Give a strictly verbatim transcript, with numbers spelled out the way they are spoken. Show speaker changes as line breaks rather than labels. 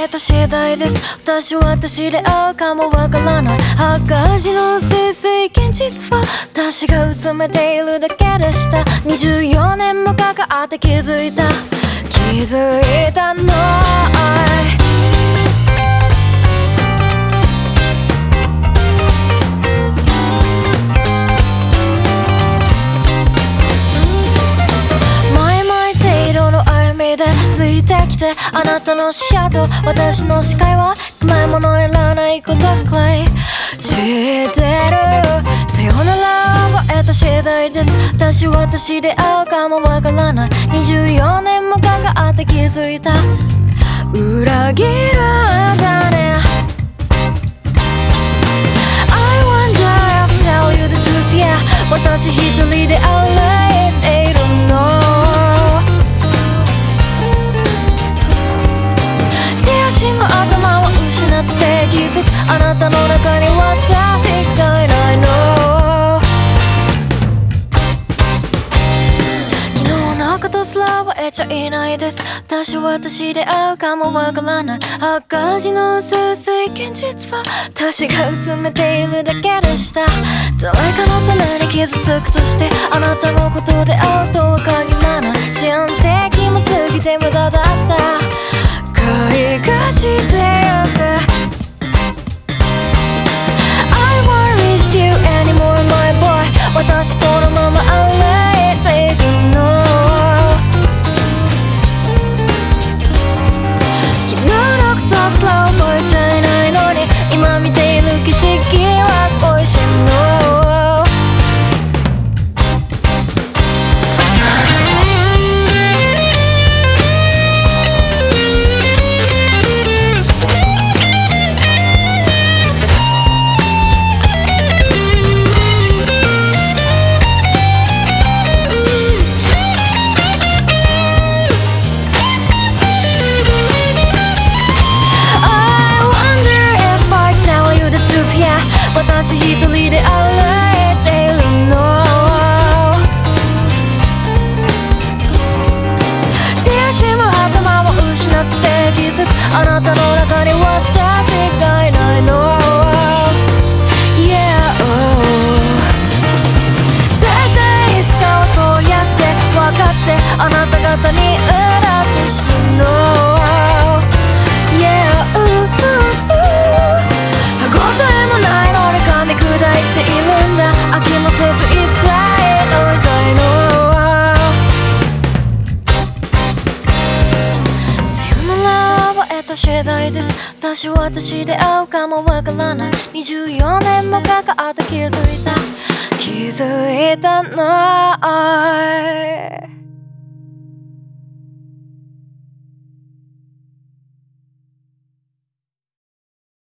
た次第です。私は私で合うかもわからない赤字のせいせい現実は私が薄めているだけでした。にじゅうよねんもかかって気づいた気づいたのついてきてあなたの視野と私の視界は甘いものいらないことくらい知ってる。さよならを得た次第です。私は私で会うかもわからないにじゅうよねんもかかって気づいた裏切られたね。 I wonder if I tell you the truth yeah 私一人で歩いているの頭を失って気づくあなたの中に私がいないの。昨日のことすらは得ちゃいないです。私は私で会うかもわからない赤字のせいせい現実は私が薄めているだけでした。誰かのために傷つくとしてあなたのことで会うとは限らない四世紀も過ぎて無駄だった開花してゆく I won't reach you anymore my boy 私このまま歩いていくの昨日のことすら覚えちゃいないのに今見ている景色は恋しいの私一人で歩いているの手足も頭を失って気づくあなたの中に私がいないの Yeah oh 大体いつかはそうやって分かってあなた方に裏としてるの Yeah oh 歯応えもないのに噛み砕いているんだ飽きもせず痛いの痛いのさよならは得た次第です。私は私で会うかもわからないにじゅうよねんもかかって気づいた気づいたの